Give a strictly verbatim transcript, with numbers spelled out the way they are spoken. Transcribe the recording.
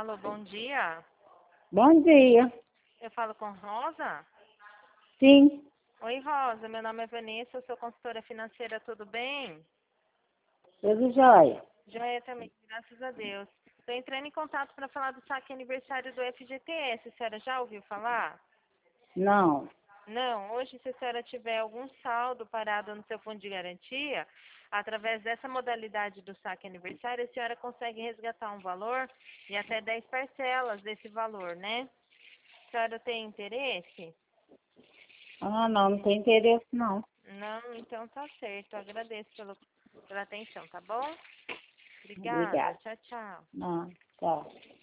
Alô, bom dia. Bom dia. Eu falo com Rosa? Sim, Oi, Rosa. Meu nome é Vanessa, eu sou consultora financeira, tudo bem? tudo jóia. Joia também, graças a Deus. Estou entrando em contato para falar do saque aniversário do F G T S. A senhora já ouviu falar? Não. Não. Hoje, se a senhora tiver algum saldo parado no seu fundo de garantia, através dessa modalidade do saque aniversário, a senhora consegue resgatar um valor e até dez parcelas desse valor, né? A senhora tem interesse? Ah, não, não tem interesse, não. Não, então tá certo. Agradeço pelo, pela atenção, tá bom? Obrigada. Obrigada. Tchau, tchau. Não, tchau.